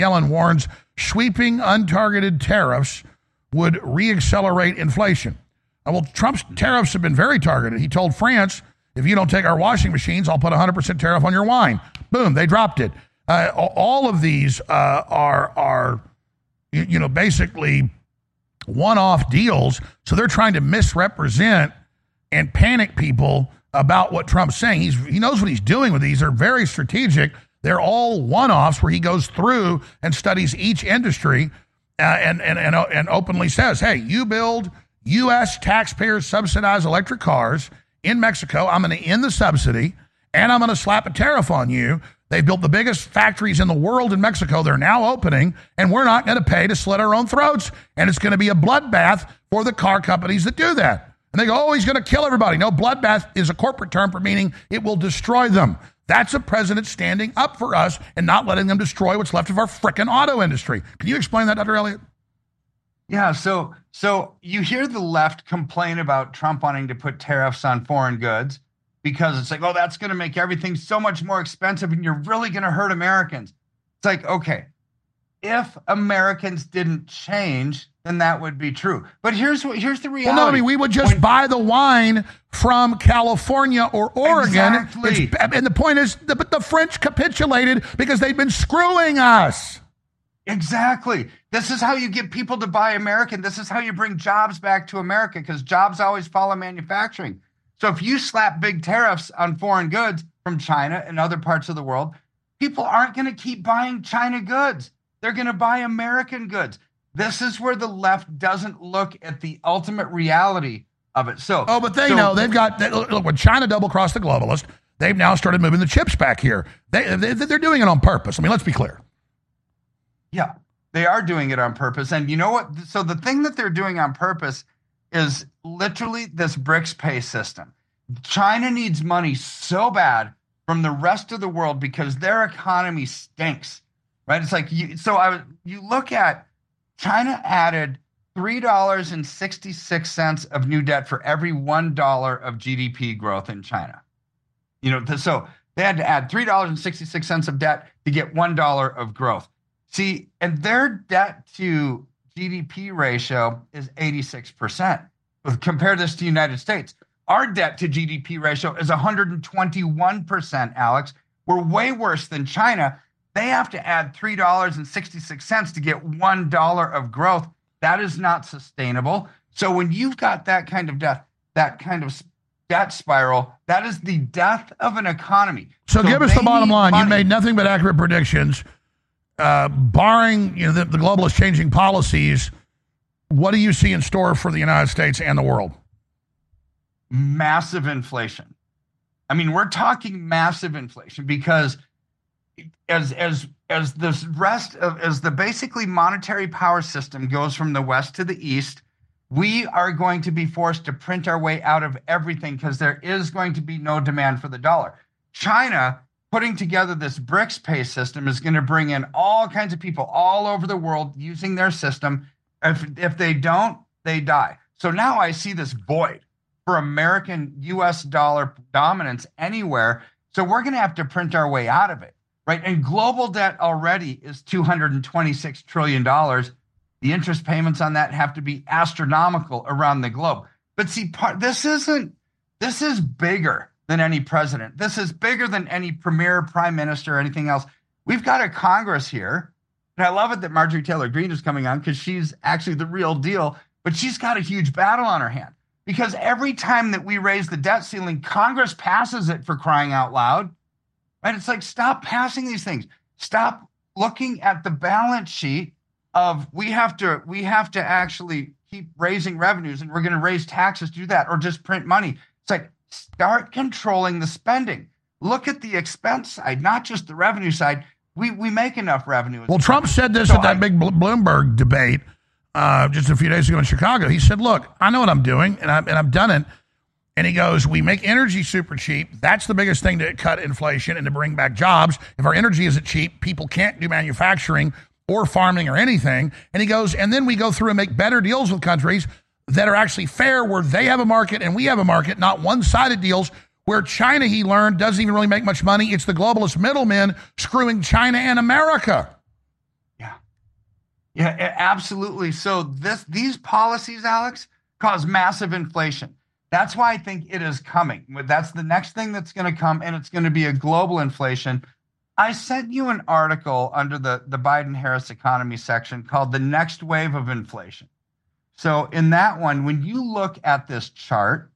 Yellen warns sweeping untargeted tariffs would reaccelerate inflation. Well, Trump's tariffs have been very targeted. He told France, if you don't take our washing machines, I'll put 100% tariff on your wine. Boom, they dropped it. All of these are basically one-off deals. So they're trying to misrepresent and panic people about what Trump's saying. He knows what he's doing with these. They're very strategic. They're all one-offs where he goes through and studies each industry and openly says, hey, you build U.S. taxpayers subsidized electric cars in Mexico. I'm going to end the subsidy, and I'm going to slap a tariff on you. They built the biggest factories in the world in Mexico. They're now opening, and we're not going to pay to slit our own throats. And it's going to be a bloodbath for the car companies that do that. And they go, oh, he's going to kill everybody. No, bloodbath is a corporate term for meaning it will destroy them. That's a president standing up for us and not letting them destroy what's left of our frickin' auto industry. Can you explain that, Dr. Elliott? Yeah, so you hear the left complain about Trump wanting to put tariffs on foreign goods because it's like, oh, that's going to make everything so much more expensive and you're really going to hurt Americans. It's like, okay, if Americans didn't change, then that would be true. But here's the reality. Well, no, I mean, we would just buy the wine from California or Oregon. Exactly. And the point is, the French capitulated because they've been screwing us. Exactly. This is how you get people to buy American. This is how you bring jobs back to America because jobs always follow manufacturing. So if you slap big tariffs on foreign goods from China and other parts of the world, people aren't going to keep buying China goods. They're going to buy American goods. This is where the left doesn't look at the ultimate reality of it. But they know they've got, look, when China double-crossed the globalist, they've now started moving the chips back here. They're doing it on purpose. I mean, let's be clear. Yeah, they are doing it on purpose. And you know what? So the thing that they're doing on purpose is literally this BRICS pay system. China needs money so bad from the rest of the world because their economy stinks, right? It's like, you look at China added $3.66 of new debt for every $1 of GDP growth in China. So they had to add $3.66 of debt to get $1 of growth. See, and their debt to GDP ratio is 86%. Compare this to the United States. Our debt to GDP ratio is 121%, Alex. We're way worse than China. They have to add $3.66 to get $1 of growth. That is not sustainable. So when you've got that kind of debt spiral, that is the death of an economy. So give us the bottom line. You made nothing but accurate predictions. Barring the globalists changing policies, what do you see in store for the United States and the world? Massive inflation. I mean, we're talking massive inflation because as the basically monetary power system goes from the west to the east, we are going to be forced to print our way out of everything because there is going to be no demand for the dollar. China putting together this BRICS pay system is going to bring in all kinds of people all over the world using their system. If they don't, they die. So now I see this void for American U.S. dollar dominance anywhere. So we're going to have to print our way out of it, right? And global debt already is $226 trillion. The interest payments on that have to be astronomical around the globe. But see, this is bigger than any president. This is bigger than any premier, prime minister, or anything else. We've got a Congress here, and I love it that Marjorie Taylor Greene is coming on because she's actually the real deal, but she's got a huge battle on her hand because every time that we raise the debt ceiling, Congress passes it for crying out loud, right? It's like, stop passing these things. Stop looking at the balance sheet of we have to actually keep raising revenues and we're going to raise taxes to do that or just print money. It's like, start controlling the spending. Look at the expense side, not just the revenue side. We make enough revenue. Well, Trump said this at that big Bloomberg debate just a few days ago in Chicago. He said, look, I know what I'm doing, and I've done it. And he goes, we make energy super cheap. That's the biggest thing to cut inflation and to bring back jobs. If our energy isn't cheap, people can't do manufacturing or farming or anything. And he goes, and then we go through and make better deals with countries that are actually fair, where they have a market and we have a market, not one-sided deals where China, he learned, doesn't even really make much money. It's the globalist middlemen screwing China and America. Yeah, absolutely. So these policies, Alex, cause massive inflation. That's why I think it is coming. That's the next thing that's going to come, and it's going to be a global inflation. I sent you an article under the Biden-Harris economy section called "The Next Wave of Inflation." So in that one, when you look at this chart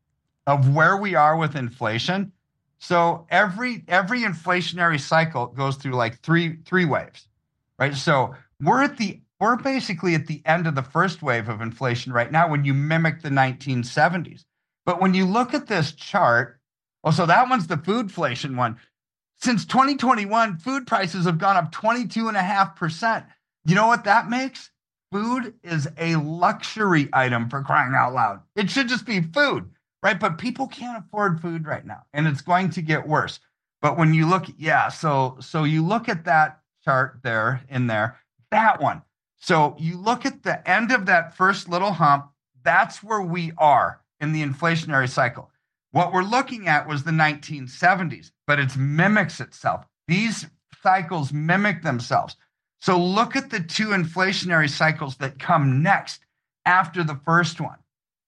of where we are with inflation, so every inflationary cycle goes through like three waves, right? So we're basically at the end of the first wave of inflation right now when you mimic the 1970s. But when you look at this chart, well, so that one's the foodflation one. Since 2021, food prices have gone up 22.5%. You know what that makes? Food is a luxury item, for crying out loud. It should just be food, right? But people can't afford food right now, and it's going to get worse. But when you look, so you look at that chart there, that one. So you look at the end of that first little hump, that's where we are in the inflationary cycle. What we're looking at was the 1970s, but it mimics itself. These cycles mimic themselves. So look at the two inflationary cycles that come next after the first one.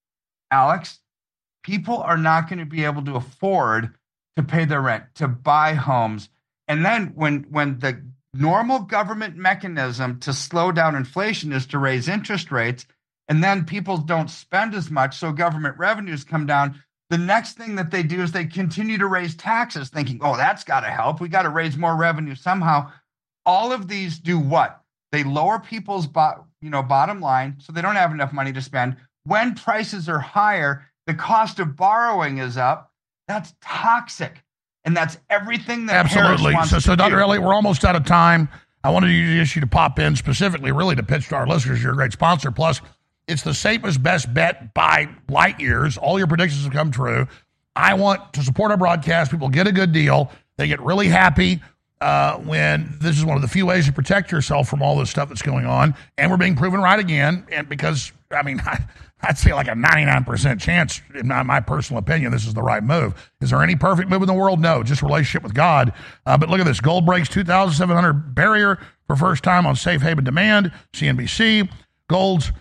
Alex, people are not going to be able to afford to pay their rent, to buy homes. And then when the normal government mechanism to slow down inflation is to raise interest rates, and then people don't spend as much, so government revenues come down. The next thing that they do is they continue to raise taxes, thinking, oh, that's got to help. We got to raise more revenue somehow. All of these do what? They lower people's bottom line, so they don't have enough money to spend. When prices are higher, the cost of borrowing is up. That's toxic. And that's everything that absolutely. Harris wants so to Dr. do. Elliott, we're almost out of time. I wanted you to pop in specifically, really, to pitch to our listeners. You're a great sponsor. Plus, it's the safest, best bet by light years. All your predictions have come true. I want to support our broadcast. People get a good deal. They get really happy when this is one of the few ways to protect yourself from all this stuff that's going on. And we're being proven right again. And because, I mean, I'd say like a 99% chance, in my personal opinion, this is the right move. Is there any perfect move in the world? No, just relationship with God. But look at this. Gold breaks 2,700 barrier for first time on safe haven demand. CNBC. Gold's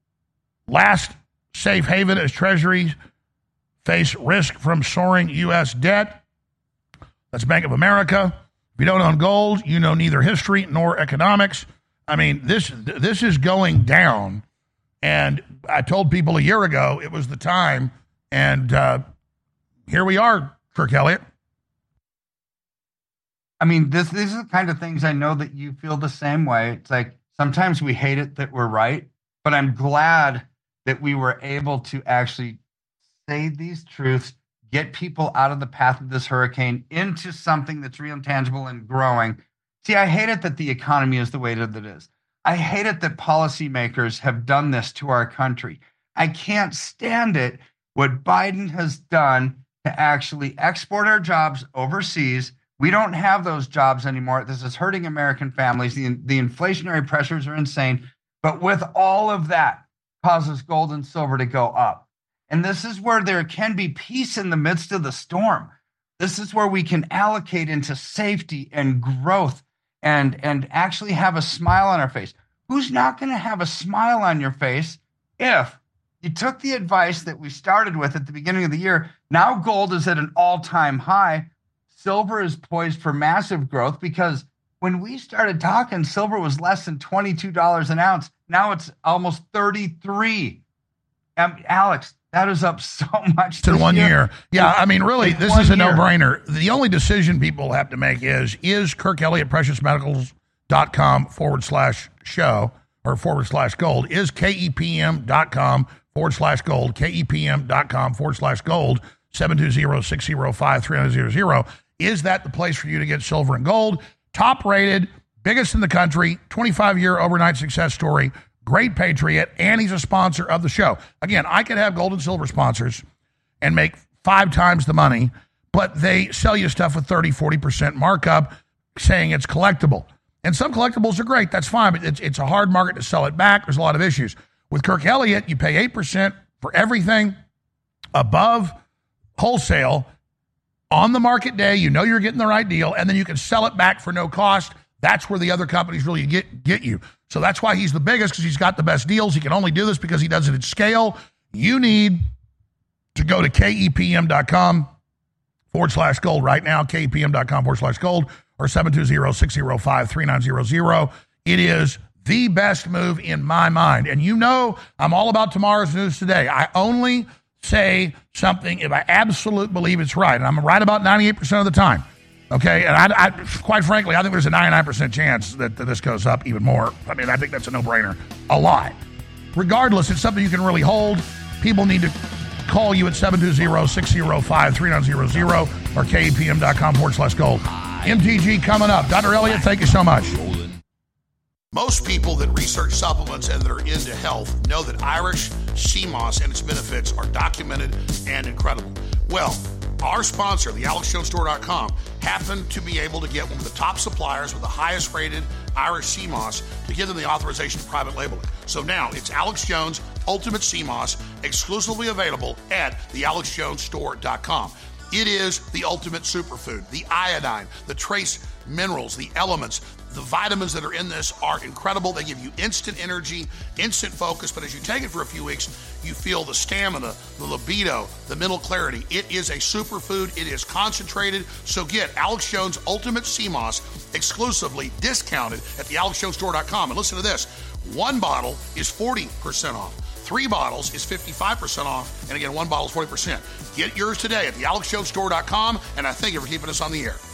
last safe haven as Treasuries face risk from soaring U.S. debt. That's Bank of America. If you don't own gold, you know neither history nor economics. I mean, this is going down. And I told people a year ago it was the time. And here we are, Kirk Elliott. I mean, these are the kind of things I know that you feel the same way. It's like sometimes we hate it that we're right, but I'm glad that we were able to actually say these truths, get people out of the path of this hurricane into something that's real and tangible and growing. See, I hate it that the economy is the way that it is. I hate it that policymakers have done this to our country. I can't stand it what Biden has done to actually export our jobs overseas. We don't have those jobs anymore. This is hurting American families. The inflationary pressures are insane. But with all of that, causes gold and silver to go up. And this is where there can be peace in the midst of the storm. This is where we can allocate into safety and growth and actually have a smile on our face. Who's not going to have a smile on your face if you took the advice that we started with at the beginning of the year? Now gold is at an all-time high. Silver is poised for massive growth because when we started talking, silver was less than $22 an ounce. Now it's almost 33. Alex, that is up so much in 1 year. Yeah, I mean, really, this is a no-brainer. The only decision people have to make is Kirk Elliott, preciousmetals.com/show or /gold, is KEPM.com/gold, KEPM.com/gold, 720-605-3000. Is that the place for you to get silver and gold? Top rated, biggest in the country, 25-year overnight success story, great patriot, and he's a sponsor of the show. Again, I could have gold and silver sponsors and make 5 times the money, but they sell you stuff with 30-40% markup saying it's collectible. And some collectibles are great. That's fine, but it's a hard market to sell it back. There's a lot of issues. With Kirk Elliott, you pay 8% for everything above wholesale on the market day. You know you're getting the right deal, and then you can sell it back for no cost. That's where the other companies really get you. So that's why he's the biggest, because he's got the best deals. He can only do this because he does it at scale. You need to go to KEPM.com/gold right now, KEPM.com/gold, or 720-605-3900. It is the best move in my mind. And you know I'm all about tomorrow's news today. I only say something if I absolutely believe it's right. And I'm right about 98% of the time. Okay? And I quite frankly, I think there's a 99% chance that this goes up even more. I mean, I think that's a no-brainer. A lot. Regardless, it's something you can really hold. People need to call you at 720-605-3900 or KEPM.com/gold. MTG coming up. Dr. Elliott, thank you so much. Most people that research supplements and that are into health know that Irish sea moss and its benefits are documented and incredible. Well, our sponsor, the AlexJonesStore.com, happened to be able to get one of the top suppliers with the highest rated Irish sea moss to give them the authorization to private label it. So now it's Alex Jones Ultimate Sea Moss, exclusively available at the AlexJonesStore.com. It is the ultimate superfood. The iodine, the trace minerals, the elements, the vitamins that are in this are incredible. They give you instant energy, instant focus, but as you take it for a few weeks, you feel the stamina, the libido, the mental clarity. It is a superfood. It is concentrated. So get Alex Jones Ultimate Sea Moss exclusively discounted at the AlexJonesStore.com. And listen to this. One bottle is 40% off. 3 bottles is 55% off. And again, 1 bottle is 40%. Get yours today at the AlexJonesStore.com. And I thank you for keeping us on the air.